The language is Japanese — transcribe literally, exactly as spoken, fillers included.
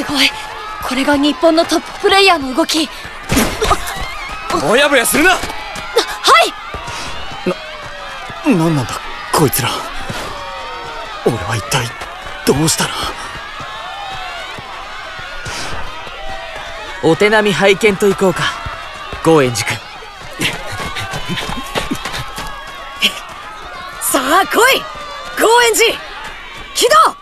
ごい。これが日本のトッププレイヤーの動き。 ぼやぼやするな。 はい。 な、なんなんだこいつら。俺は一体どうしたら。 お手並み拝見といこうか、ゴーエンジ君。 さあ来い、ゴーエンジ起動。